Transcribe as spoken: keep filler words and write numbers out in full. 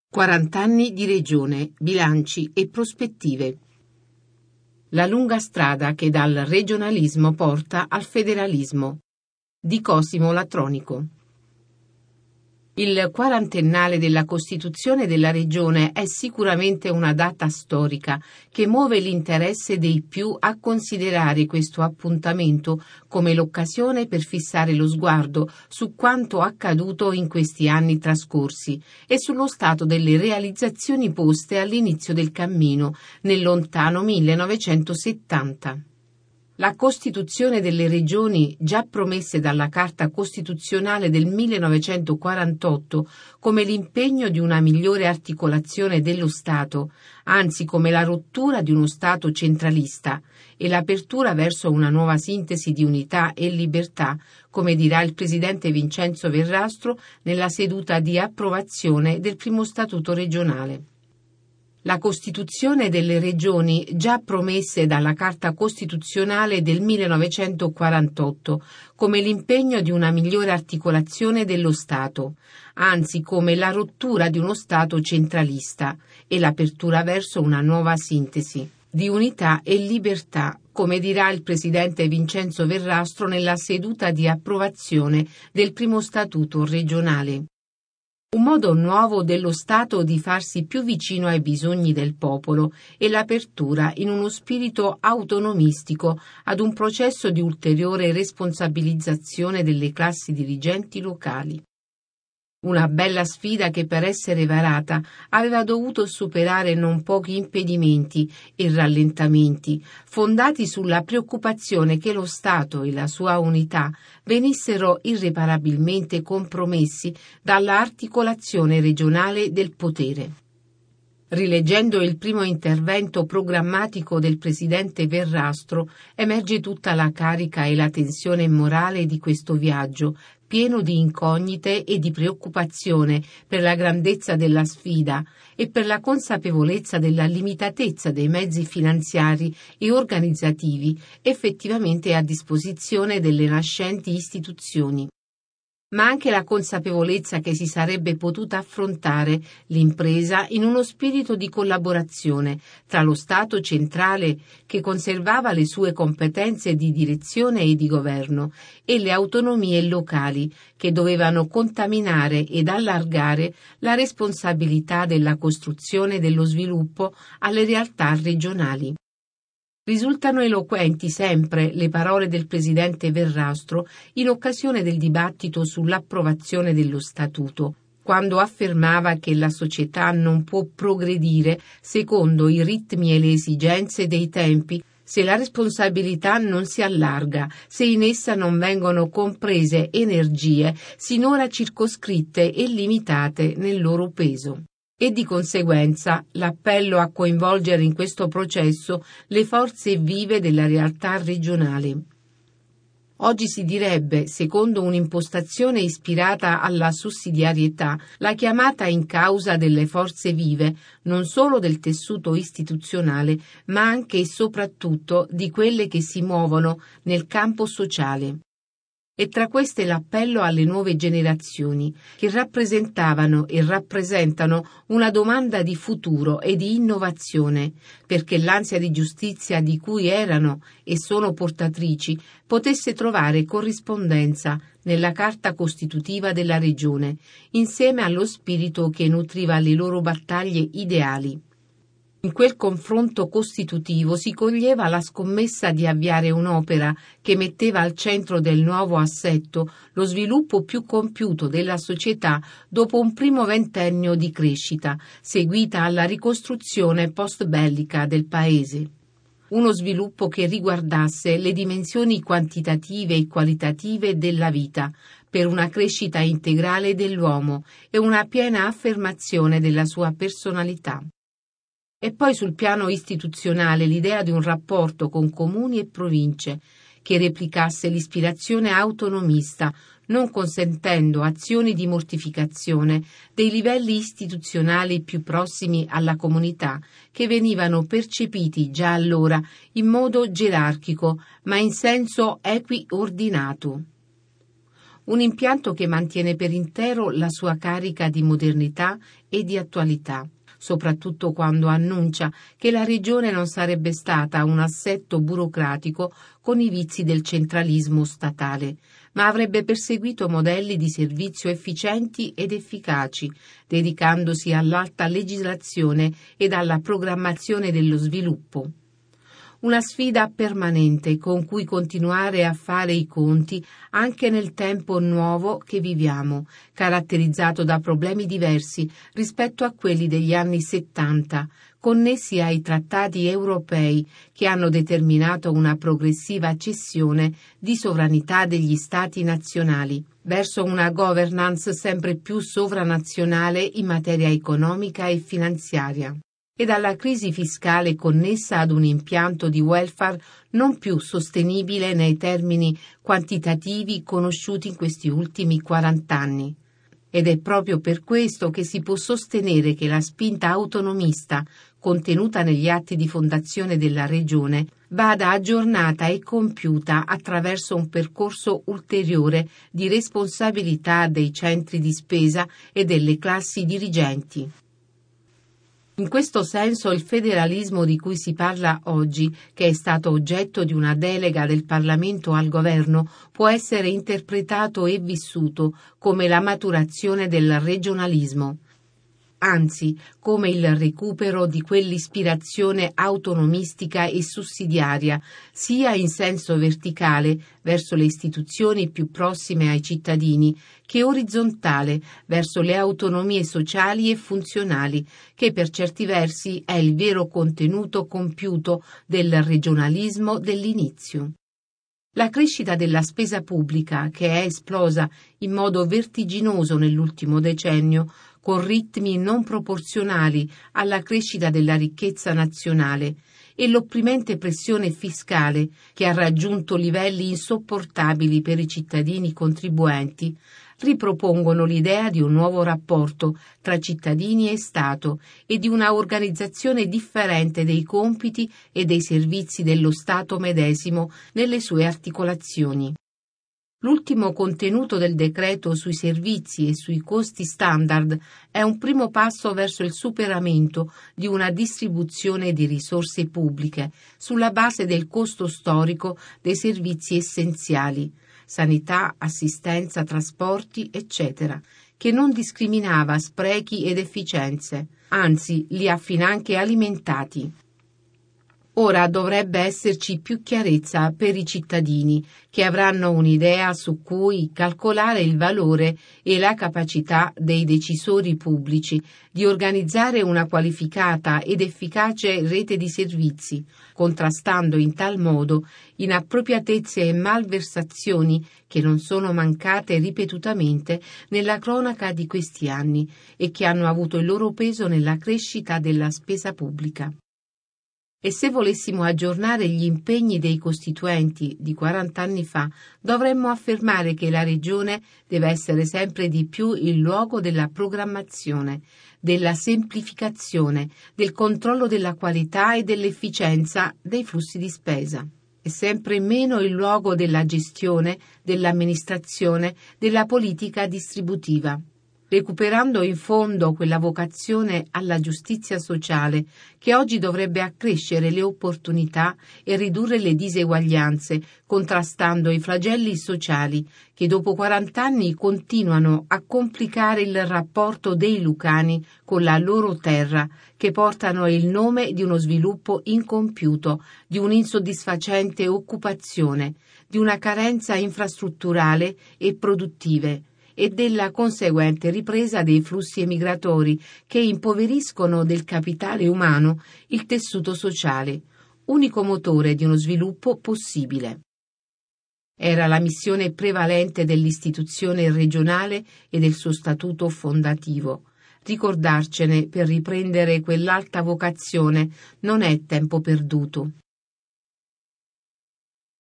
quaranta anni di regione, bilanci e prospettive. La lunga strada che dal regionalismo porta al federalismo. Di Cosimo Latronico. Il quarantennale della Costituzione della Regione è sicuramente una data storica che muove l'interesse dei più a considerare questo appuntamento come l'occasione per fissare lo sguardo su quanto accaduto in questi anni trascorsi e sullo stato delle realizzazioni poste all'inizio del cammino nel lontano millenovecentosettanta. La Costituzione delle Regioni, già promesse dalla Carta Costituzionale del millenovecentoquarantotto come l'impegno di una migliore articolazione dello Stato, anzi come la rottura di uno Stato centralista e l'apertura verso una nuova sintesi di unità e libertà, come dirà il presidente Vincenzo Verrastro nella seduta di approvazione del primo Statuto regionale. La Costituzione delle Regioni, già promesse dalla Carta Costituzionale del millenovecentoquarantotto come l'impegno di una migliore articolazione dello Stato, anzi come la rottura di uno Stato centralista e l'apertura verso una nuova sintesi di unità e libertà, come dirà il presidente Vincenzo Verrastro nella seduta di approvazione del primo Statuto regionale. Un modo nuovo dello Stato di farsi più vicino ai bisogni del popolo e l'apertura in uno spirito autonomistico ad un processo di ulteriore responsabilizzazione delle classi dirigenti locali. Una bella sfida che per essere varata aveva dovuto superare non pochi impedimenti e rallentamenti, fondati sulla preoccupazione che lo Stato e la sua unità venissero irreparabilmente compromessi dalla articolazione regionale del potere. Rileggendo il primo intervento programmatico del presidente Verrastro, emerge tutta la carica e la tensione morale di questo viaggio, pieno di incognite e di preoccupazione per la grandezza della sfida e per la consapevolezza della limitatezza dei mezzi finanziari e organizzativi effettivamente a disposizione delle nascenti istituzioni, ma anche la consapevolezza che si sarebbe potuta affrontare l'impresa in uno spirito di collaborazione tra lo Stato centrale, che conservava le sue competenze di direzione e di governo, e le autonomie locali, che dovevano contaminare ed allargare la responsabilità della costruzione e dello sviluppo alle realtà regionali. Risultano eloquenti sempre le parole del presidente Verrastro in occasione del dibattito sull'approvazione dello Statuto, quando affermava che la società non può progredire secondo i ritmi e le esigenze dei tempi se la responsabilità non si allarga, se in essa non vengono comprese energie sinora circoscritte e limitate nel loro peso. E di conseguenza l'appello a coinvolgere in questo processo le forze vive della realtà regionale. Oggi si direbbe, secondo un'impostazione ispirata alla sussidiarietà, la chiamata in causa delle forze vive, non solo del tessuto istituzionale, ma anche e soprattutto di quelle che si muovono nel campo sociale. E tra queste l'appello alle nuove generazioni, che rappresentavano e rappresentano una domanda di futuro e di innovazione, perché l'ansia di giustizia di cui erano e sono portatrici potesse trovare corrispondenza nella Carta Costitutiva della Regione, insieme allo spirito che nutriva le loro battaglie ideali. In quel confronto costitutivo si coglieva la scommessa di avviare un'opera che metteva al centro del nuovo assetto lo sviluppo più compiuto della società dopo un primo ventennio di crescita, seguita alla ricostruzione post-bellica del Paese. Uno sviluppo che riguardasse le dimensioni quantitative e qualitative della vita, per una crescita integrale dell'uomo e una piena affermazione della sua personalità. E poi sul piano istituzionale l'idea di un rapporto con comuni e province che replicasse l'ispirazione autonomista, non consentendo azioni di mortificazione dei livelli istituzionali più prossimi alla comunità, che venivano percepiti già allora in modo gerarchico, ma in senso equiordinato. un impianto che mantiene per intero la sua carica di modernità e di attualità, soprattutto quando annuncia che la regione non sarebbe stata un assetto burocratico con i vizi del centralismo statale, ma avrebbe perseguito modelli di servizio efficienti ed efficaci, dedicandosi all'alta legislazione ed alla programmazione dello sviluppo. Una sfida permanente con cui continuare a fare i conti anche nel tempo nuovo che viviamo, caratterizzato da problemi diversi rispetto a quelli degli anni settanta, connessi ai trattati europei che hanno determinato una progressiva cessione di sovranità degli Stati nazionali verso una governance sempre più sovranazionale in materia economica e finanziaria, e dalla crisi fiscale connessa ad un impianto di welfare non più sostenibile nei termini quantitativi conosciuti in questi ultimi quarant'anni. Ed è proprio per questo che si può sostenere che la spinta autonomista contenuta negli atti di fondazione della Regione vada aggiornata e compiuta attraverso un percorso ulteriore di responsabilità dei centri di spesa e delle classi dirigenti. In questo senso il federalismo di cui si parla oggi, che è stato oggetto di una delega del Parlamento al governo, può essere interpretato e vissuto come la maturazione del regionalismo, anzi come il recupero di quell'ispirazione autonomistica e sussidiaria, sia in senso verticale verso le istituzioni più prossime ai cittadini, che orizzontale verso le autonomie sociali e funzionali, che per certi versi è il vero contenuto compiuto del regionalismo dell'inizio. La crescita della spesa pubblica, che è esplosa in modo vertiginoso nell'ultimo decennio, con ritmi non proporzionali alla crescita della ricchezza nazionale, e l'opprimente pressione fiscale, che ha raggiunto livelli insopportabili per i cittadini contribuenti, ripropongono l'idea di un nuovo rapporto tra cittadini e Stato e di una organizzazione differente dei compiti e dei servizi dello Stato medesimo nelle sue articolazioni. L'ultimo contenuto del decreto sui servizi e sui costi standard è un primo passo verso il superamento di una distribuzione di risorse pubbliche sulla base del costo storico dei servizi essenziali, sanità, assistenza, trasporti, eccetera, che non discriminava sprechi ed efficienze, anzi li ha finanche alimentati. Ora dovrebbe esserci più chiarezza per i cittadini, che avranno un'idea su cui calcolare il valore e la capacità dei decisori pubblici di organizzare una qualificata ed efficace rete di servizi, contrastando in tal modo inappropriatezze e malversazioni che non sono mancate ripetutamente nella cronaca di questi anni e che hanno avuto il loro peso nella crescita della spesa pubblica. E se volessimo aggiornare gli impegni dei costituenti di quaranta anni fa, dovremmo affermare che la Regione deve essere sempre di più il luogo della programmazione, della semplificazione, del controllo della qualità e dell'efficienza dei flussi di spesa, e sempre meno il luogo della gestione, dell'amministrazione, della politica distributiva, recuperando in fondo quella vocazione alla giustizia sociale che oggi dovrebbe accrescere le opportunità e ridurre le diseguaglianze, contrastando i flagelli sociali che dopo quarant'anni continuano a complicare il rapporto dei lucani con la loro terra, che portano il nome di uno sviluppo incompiuto, di un'insoddisfacente occupazione, di una carenza infrastrutturale e produttive, e della conseguente ripresa dei flussi emigratori che impoveriscono del capitale umano il tessuto sociale, unico motore di uno sviluppo possibile. Era la missione prevalente dell'istituzione regionale e del suo statuto fondativo. Ricordarcene per riprendere quell'alta vocazione non è tempo perduto.